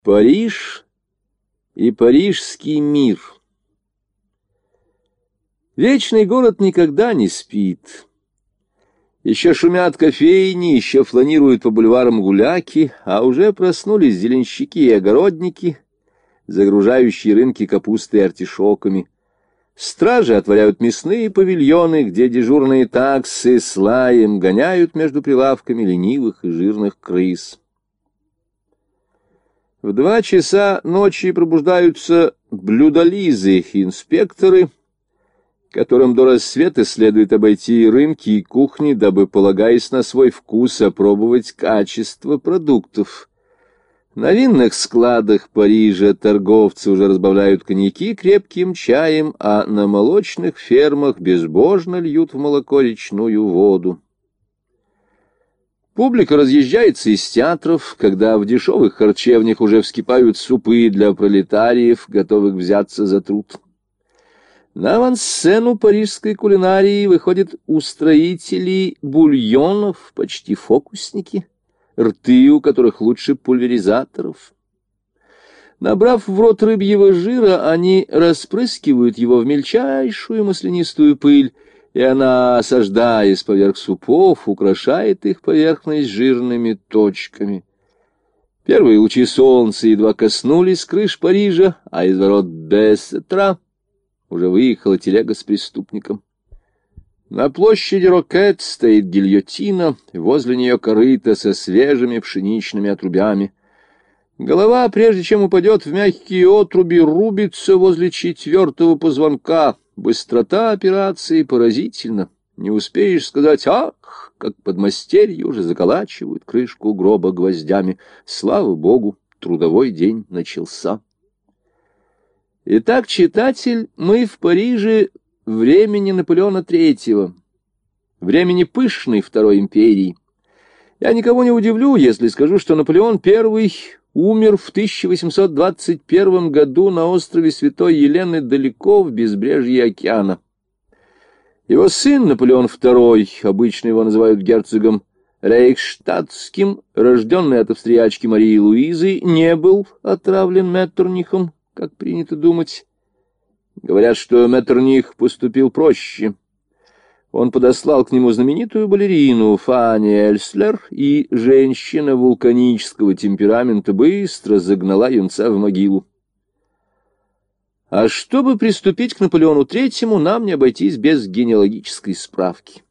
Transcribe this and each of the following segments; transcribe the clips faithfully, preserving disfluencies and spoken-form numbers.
Париж и парижский мир. Вечный город никогда не спит. Еще шумят кофейни, еще фланируют по бульварам гуляки, а уже проснулись зеленщики и огородники, загружающие рынки капустой и артишоками. Стражи отворяют мясные павильоны, где дежурные таксы с лаем гоняют между прилавками ленивых и жирных крыс. В два часа ночи пробуждаются блюдолизы и инспекторы, которым до рассвета следует обойти рынки и кухни, дабы, полагаясь на свой вкус, опробовать качество продуктов. На винных складах Парижа торговцы уже разбавляют коньяки крепким чаем, а на молочных фермах безбожно льют в молоко речную воду. Публика разъезжается из театров, когда в дешевых харчевнях уже вскипают супы для пролетариев, готовых взяться за труд. На авансцену парижской кулинарии выходят устроители бульонов, почти фокусники, рты у которых лучше пульверизаторов. Набрав в рот рыбьего жира, они распрыскивают его в мельчайшую маслянистую пыль, и она, осаждаясь поверх супов, украшает их поверхность жирными точками. Первые лучи солнца едва коснулись крыш Парижа, а из ворот Бессетра уже выехала телега с преступником. На площади Рокет стоит гильотина, возле нее корыто со свежими пшеничными отрубями. Голова, прежде чем упадет в мягкие отруби, рубится возле четвертого позвонка. Быстрота операции поразительна. Не успеешь сказать «ах», как подмастерье уже заколачивают крышку гроба гвоздями. Слава богу, трудовой день начался. Итак, читатель, мы в Париже времени Наполеона Третьего, времени пышной Второй империи. Я никого не удивлю, если скажу, что Наполеон Первый умер в тысяча восемьсот двадцать первом году на острове Святой Елены далеко в безбрежье океана. Его сын Наполеон Второй, обычно его называют герцогом Рейхштадтским, рожденный от австриячки Марии Луизы, не был отравлен Меттернихом, как принято думать. Говорят, что Меттерних поступил проще. Он подослал к нему знаменитую балерину Фанни Эльслер, и женщина вулканического темперамента быстро загнала юнца в могилу. А чтобы приступить к Наполеону Третьему, нам не обойтись без генеалогической справки.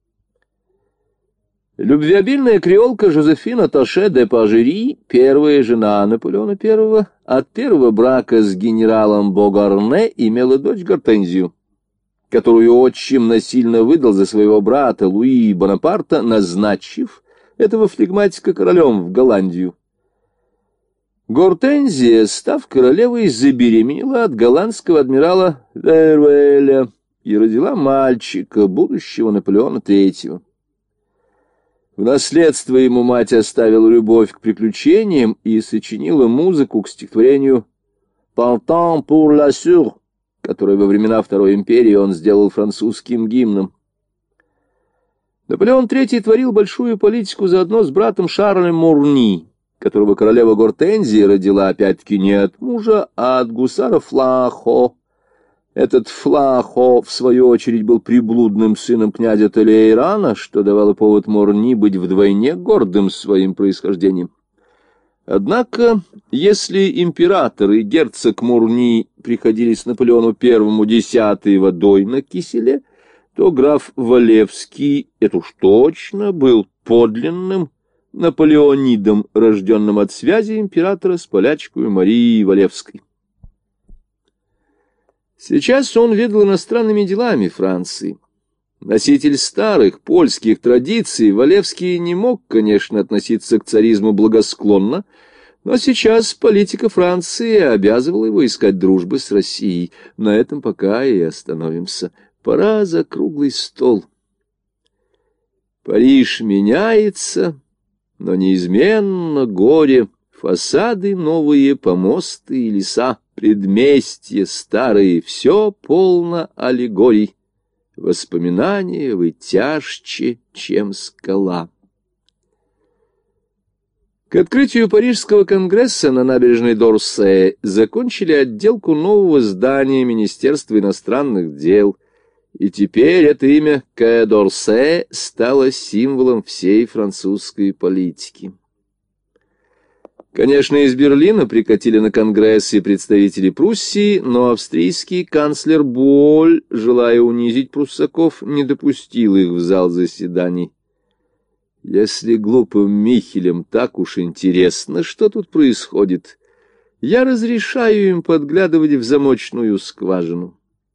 Любвеобильная креолка Жозефина Тоше де Пажери, первая жена Наполеона Первого, от первого брака с генералом Богарне имела дочь Гортензию, которую отчим насильно выдал за своего брата Луи Бонапарта, назначив этого флегматика королем в Голландию. Гортензия, став королевой, забеременела от голландского адмирала Вервеля и родила мальчика, будущего Наполеона Третьего. В наследство ему мать оставила любовь к приключениям и сочинила музыку к стихотворению «Partant pour la Sûre», которое во времена Второй империи он сделал французским гимном. Наполеон Третий творил большую политику заодно с братом Шарлем Мурни, которого королева Гортензия родила опять-таки не от мужа, а от гусара Флахо. Этот Флахо, в свою очередь, был приблудным сыном князя Толейрана, что давало повод Мурни быть вдвойне гордым своим происхождением. Однако, если император и герцог Мурни приходились Наполеону Первому десятой водой на киселе, то граф Валевский, это уж точно, был подлинным наполеонидом, рожденным от связи императора с полячкой Марией Валевской. Сейчас он ведал иностранными делами Франции. Носитель старых польских традиций, Валевский не мог, конечно, относиться к царизму благосклонно, но сейчас политика Франции обязывала его искать дружбы с Россией. На этом пока и остановимся. Пора за круглый стол. Париж меняется, но неизменно горе. Фасады новые, помосты и леса, предместья старые, все полно аллегорий. Воспоминания вы тяжче, чем скала. К открытию Парижского конгресса на набережной Дорсе закончили отделку нового здания Министерства иностранных дел, и теперь это имя Quai d'Orsay стало символом всей французской политики. Конечно, из Берлина прикатили на конгресс и представители Пруссии, но австрийский канцлер Боль, желая унизить пруссаков, не допустил их в зал заседаний. Если глупым Михелям так уж интересно, что тут происходит, я разрешаю им подглядывать в замочную скважину.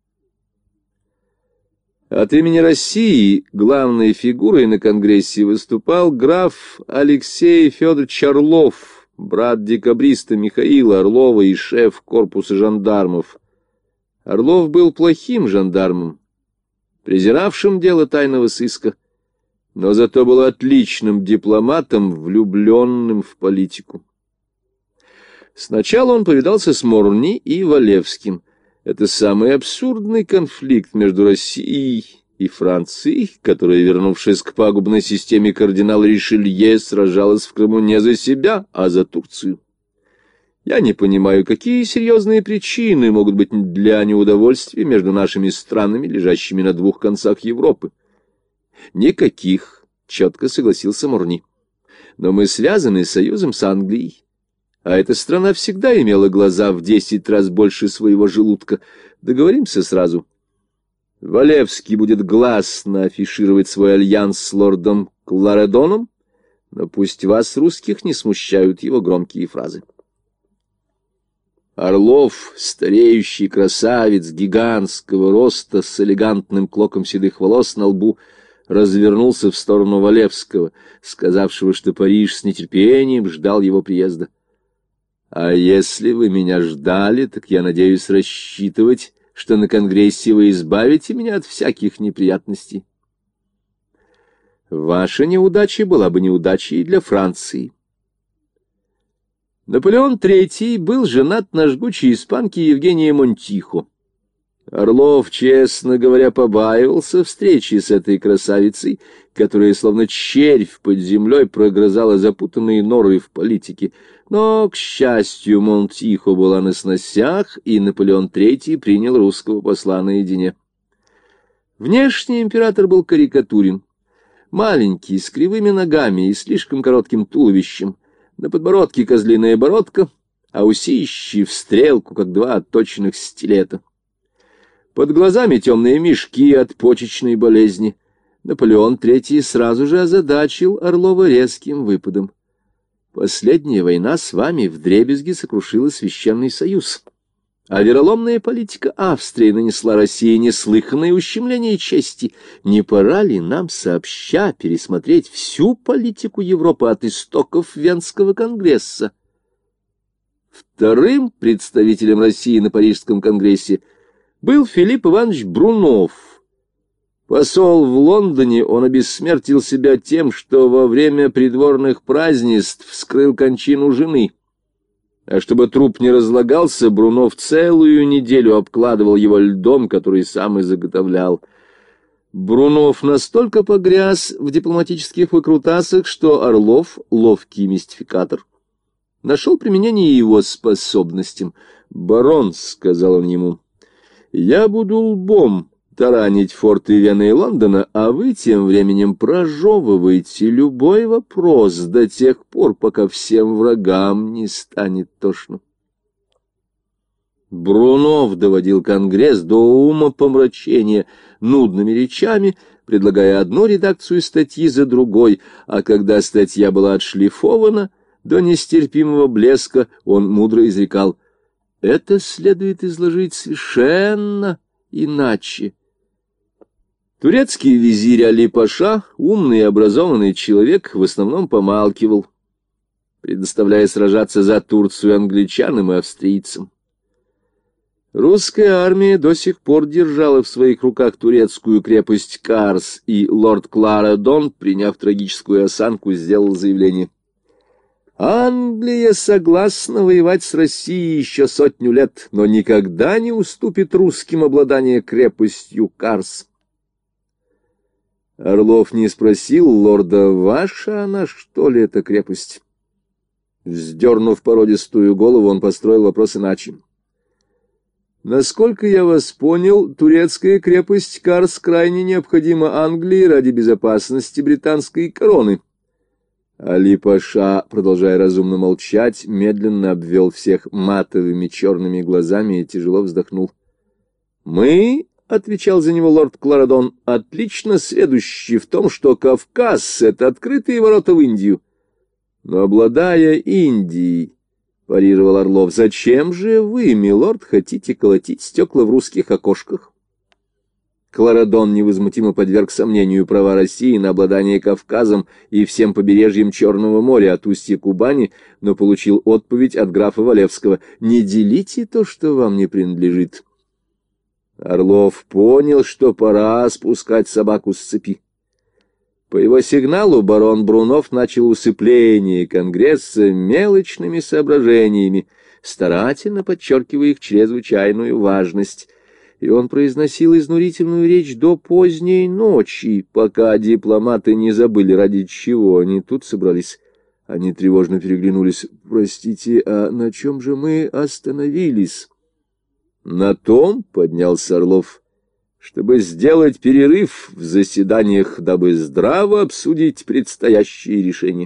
От имени России главной фигурой на конгрессе выступал граф Алексей Федорович Орлов, брат декабриста Михаила Орлова и шеф корпуса жандармов. Орлов был плохим жандармом, презиравшим дело тайного сыска, но зато был отличным дипломатом, влюбленным в политику. Сначала он повидался с Морни и Валевским. Это самый абсурдный конфликт между Россией и Францией, которая, вернувшись к пагубной системе кардинала Ришелье, сражалась в Крыму не за себя, а за Турцию. Я не понимаю, какие серьезные причины могут быть для неудовольствия между нашими странами, лежащими на двух концах Европы. Никаких, четко согласился Морни. Но мы связаны союзом с Англией, а эта страна всегда имела глаза в десять раз больше своего желудка. Договоримся сразу. Валевский будет гласно афишировать свой альянс с лордом Кларедоном, но пусть вас, русских, не смущают его громкие фразы. Орлов, стареющий красавец гигантского роста с элегантным клоком седых волос на лбу, развернулся в сторону Валевского, сказавшего, что Париж с нетерпением ждал его приезда. «А если вы меня ждали, так я надеюсь рассчитывать, что на конгрессе вы избавите меня от всяких неприятностей. Ваша неудача была бы неудачей и для Франции». Наполеон Третий был женат на жгучей испанке Евгении Монтихо. Орлов, честно говоря, побаивался встречи с этой красавицей, которая, словно червь под землей, прогрызала запутанные норы в политике. Но, к счастью, Монтихо была на сносях, и Наполеон Третий принял русского посла наедине. Внешне император был карикатурен. Маленький, с кривыми ногами и слишком коротким туловищем. На подбородке козлиная бородка, а усищи в стрелку, как два отточенных стилета. Под глазами темные мешки от почечной болезни. Наполеон Третий сразу же озадачил Орлова резким выпадом. Последняя война с вами вдребезги сокрушила Священный Союз, а вероломная политика Австрии нанесла России неслыханное ущемление чести. Не пора ли нам сообща пересмотреть всю политику Европы от истоков Венского конгресса? Вторым представителем России на Парижском конгрессе был Филипп Иванович Брунов. Посол в Лондоне, он обессмертил себя тем, что во время придворных празднеств вскрыл кончину жены. А чтобы труп не разлагался, Брунов целую неделю обкладывал его льдом, который сам и заготовлял. Брунов настолько погряз в дипломатических выкрутасах, что Орлов, ловкий мистификатор, нашел применение его способностям. «Барон», — сказал он ему, — «я буду лбом таранить форты Вены и Лондона, а вы тем временем прожевываете любой вопрос до тех пор, пока всем врагам не станет тошно». Брунов доводил Конгресс до умопомрачения нудными речами, предлагая одну редакцию статьи за другой, а когда статья была отшлифована до нестерпимого блеска, он мудро изрекал: «Это следует изложить совершенно иначе». Турецкий визирь Али-Паша, умный и образованный человек, в основном помалкивал, предоставляя сражаться за Турцию англичанам и австрийцам. Русская армия до сих пор держала в своих руках турецкую крепость Карс, и лорд Кларедон, приняв трагическую осанку, сделал заявление: «Англия согласна воевать с Россией еще сотню лет, но никогда не уступит русским обладание крепостью Карс». Орлов не спросил лорда, ваша она, что ли, эта крепость? Вздернув породистую голову, он построил вопрос иначе. Насколько я вас понял, турецкая крепость Карс крайне необходима Англии ради безопасности британской короны. Али-Паша, продолжая разумно молчать, медленно обвел всех матовыми черными глазами и тяжело вздохнул. «Мы, — отвечал за него лорд Кларадон, — отлично сведущи в том, что Кавказ — это открытые ворота в Индию. Но, обладая Индией, — парировал Орлов, — зачем же вы, милорд, хотите колотить стекла в русских окошках?» Кларадон невозмутимо подверг сомнению права России на обладание Кавказом и всем побережьем Черного моря от устья Кубани, но получил отповедь от графа Валевского: «Не делите то, что вам не принадлежит». Орлов понял, что пора спускать собаку с цепи. По его сигналу барон Брунов начал усыпление Конгресса мелочными соображениями, старательно подчеркивая их чрезвычайную важность. И он произносил изнурительную речь до поздней ночи, пока дипломаты не забыли, ради чего они тут собрались. Они тревожно переглянулись. «Простите, а на чем же мы остановились?» «На том, — поднялся Орлов, — чтобы сделать перерыв в заседаниях, дабы здраво обсудить предстоящие решения».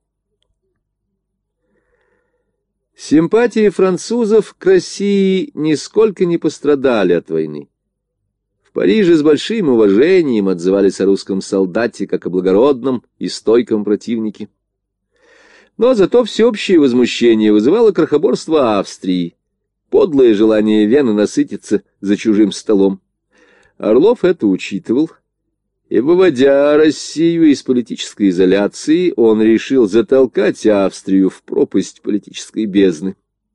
Симпатии французов к России нисколько не пострадали от войны. В Париже с большим уважением отзывались о русском солдате как о благородном и стойком противнике. Но зато всеобщее возмущение вызывало крохоборство Австрии, подлое желание Вены насытиться за чужим столом. Орлов это учитывал, и, выводя Россию из политической изоляции, он решил затолкать Австрию в пропасть политической бездны.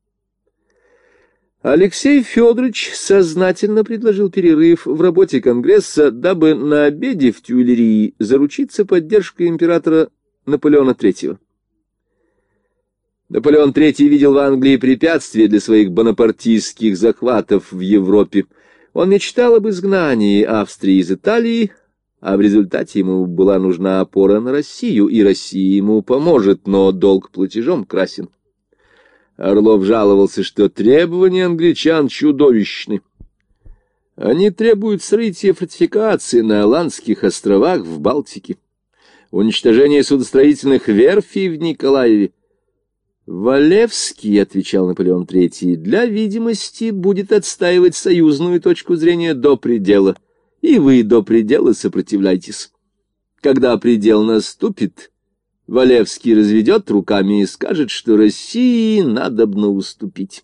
Алексей Федорович сознательно предложил перерыв в работе Конгресса, дабы на обеде в Тюильрии заручиться поддержкой императора Наполеона Третьего. Наполеон Третий видел в Англии препятствие для своих бонапартистских захватов в Европе. Он мечтал об изгнании Австрии из Италии, а в результате ему была нужна опора на Россию, и Россия ему поможет, но долг платежом красен. Орлов жаловался, что требования англичан чудовищны. Они требуют срытия фортификаций на Аландских островах в Балтике, уничтожения судостроительных верфей в Николаеве. Валевский, — отвечал Наполеон Третий, — для видимости будет отстаивать союзную точку зрения до предела, и вы до предела сопротивляйтесь. Когда предел наступит, Валевский разведет руками и скажет, что России надобно уступить.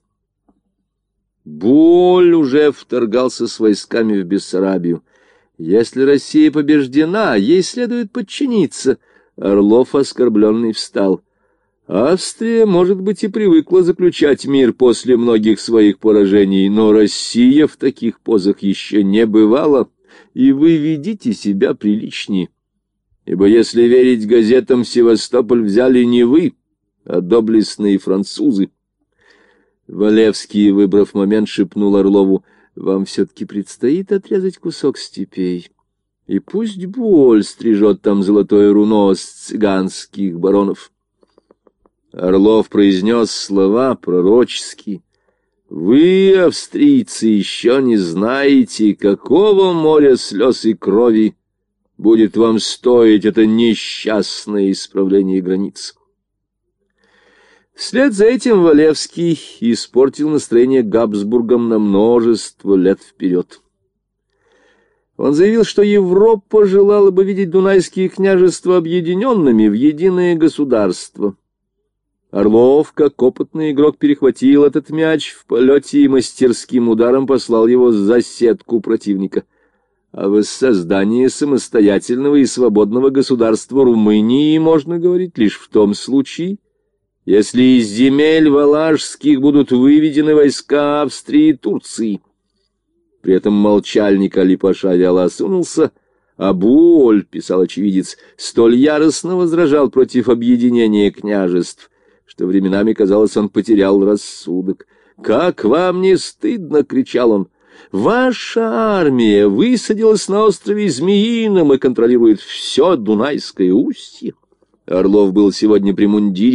Боль уже вторгался с войсками в Бессарабию. Если Россия побеждена, ей следует подчиниться. Орлов, оскорбленный, встал. Австрия, может быть, и привыкла заключать мир после многих своих поражений, но Россия в таких позах еще не бывала, и вы ведите себя приличнее. Ибо если верить газетам, Севастополь взяли не вы, а доблестные французы. Валевский, выбрав момент, шепнул Орлову: «Вам все-таки предстоит отрезать кусок степей, и пусть боль стрижет там золотое руно с цыганских баронов». Орлов произнес слова пророческие. «Вы, австрийцы, еще не знаете, какого моря слез и крови будет вам стоить это несчастное исправление границ». Вслед за этим Валевский испортил настроение Габсбургам на множество лет вперед. Он заявил, что Европа желала бы видеть Дунайские княжества объединенными в единое государство. Орлов, как опытный игрок, перехватил этот мяч в полете и мастерским ударом послал его за сетку противника. О воссоздании самостоятельного и свободного государства Румынии можно говорить лишь в том случае, если из земель валашских будут выведены войска Австрии и Турции. При этом молчальник Али-Паша вяло осунулся, а Буоль, писал очевидец, столь яростно возражал против объединения княжеств, что временами, казалось, он потерял рассудок. «Как вам не стыдно!» — кричал он. «Ваша армия высадилась на острове Змеином и контролирует все Дунайское устье». Орлов был сегодня при мундире.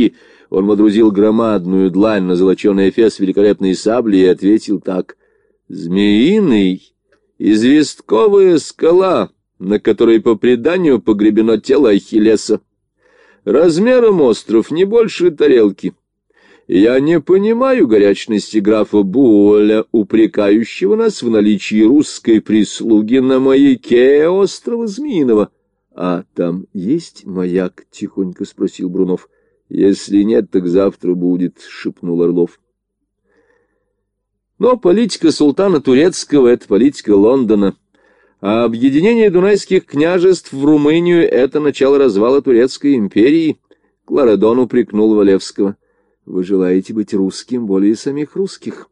Он водрузил громадную длань на золоченый эфес великолепной сабли и ответил так: «Змеиный, известковая скала, на которой по преданию погребено тело Ахиллеса. Размером остров не больше тарелки. Я не понимаю горячности графа Буоля, упрекающего нас в наличии русской прислуги на маяке острова Змеиного». «А там есть маяк?» — тихонько спросил Брунов. «Если нет, так завтра будет», — шепнул Орлов. Но политика султана Турецкого — это политика Лондона, а объединение дунайских княжеств в Румынию — это начало развала Турецкой империи. Кларедон упрекнул Валевского: «Вы желаете быть русским более самих русских».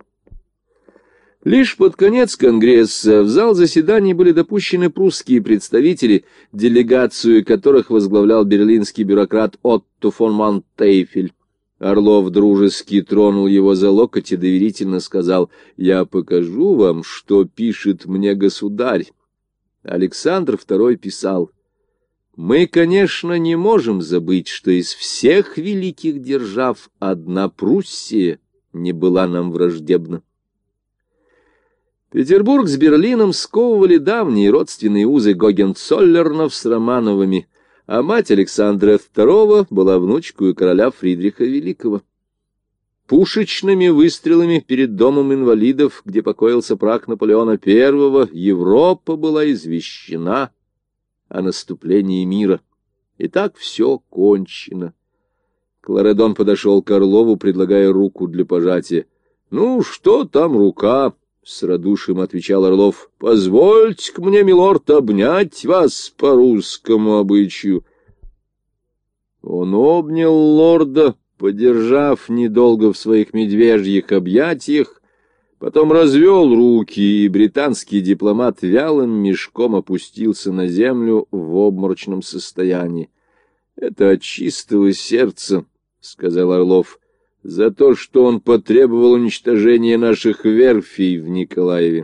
Лишь под конец Конгресса в зал заседаний были допущены прусские представители, делегацию которых возглавлял берлинский бюрократ Отто фон Мантейфель. Орлов дружески тронул его за локоть и доверительно сказал: «Я покажу вам, что пишет мне государь». Александр второй писал: «Мы, конечно, не можем забыть, что из всех великих держав одна Пруссия не была нам враждебна». Петербург с Берлином сковывали давние родственные узы Гогенцоллернов с Романовыми, а мать Александра второго была внучкой короля Фридриха Великого. Пушечными выстрелами перед домом инвалидов, где покоился прах Наполеона первого, Европа была извещена о наступлении мира. И так все кончено. Кларедон подошел к Орлову, предлагая руку для пожатия. «Ну, что там рука?» — с радушием отвечал Орлов. — Позвольте-ка мне, милорд, обнять вас по русскому обычаю. Он обнял лорда, подержав недолго в своих медвежьих объятиях, потом развел руки, и британский дипломат вялым мешком опустился на землю в обморочном состоянии. — Это от чистого сердца, — сказал Орлов, — за то, что он потребовал уничтожения наших верфей в Николаеве.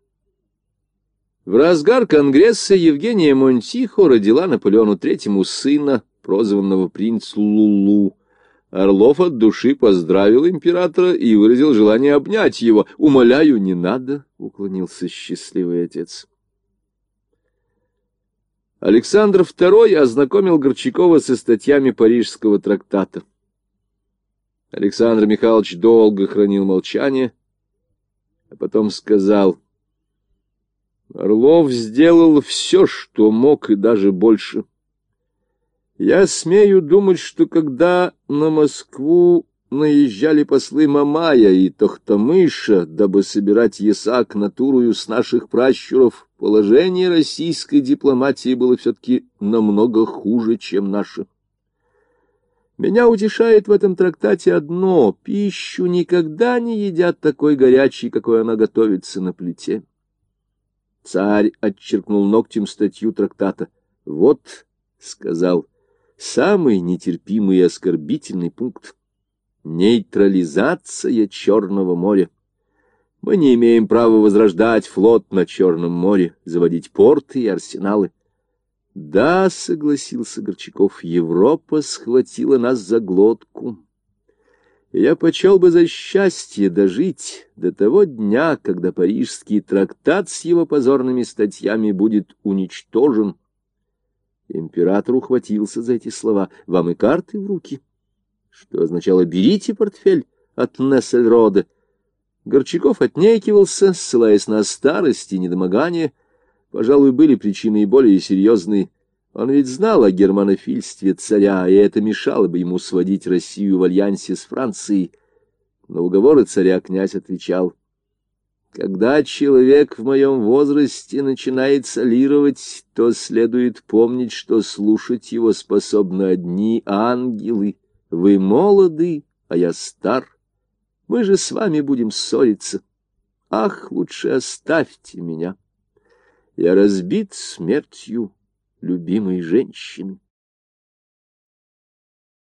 В разгар Конгресса Евгения Монтихо родила Наполеону третьему сына, прозванного принц Лулу. Орлов от души поздравил императора и выразил желание обнять его. «Умоляю, не надо», — уклонился счастливый отец. Александр второй ознакомил Горчакова со статьями Парижского трактата. Александр Михайлович долго хранил молчание, а потом сказал: «Орлов сделал все, что мог, и даже больше. Я смею думать, что когда на Москву наезжали послы Мамая и Тохтамыша, дабы собирать ясак натурою с наших пращуров, положение российской дипломатии было все-таки намного хуже, чем наше. Меня утешает в этом трактате одно: пищу никогда не едят такой горячей, какой она готовится на плите». Царь отчеркнул ногтем статью трактата. «Вот, — сказал, — самый нетерпимый и оскорбительный пункт — нейтрализация Черного моря. Мы не имеем права возрождать флот на Черном море, заводить порты и арсеналы». «Да, — согласился Горчаков, — Европа схватила нас за глотку. Я почел бы за счастье дожить до того дня, когда Парижский трактат с его позорными статьями будет уничтожен». Император ухватился за эти слова. «Вам и карты в руки?» Что означало «берите портфель от Нессельроде». Горчаков отнекивался, ссылаясь на старость и недомогание. Пожалуй, были причины и более серьезные. Он ведь знал о германофильстве царя, и это мешало бы ему сводить Россию в альянсе с Францией. На уговоры царя князь отвечал: «Когда человек в моем возрасте начинает солировать, то следует помнить, что слушать его способны одни ангелы. Вы молоды, а я стар. Мы же с вами будем ссориться. Ах, лучше оставьте меня. Я разбит смертью любимой женщины».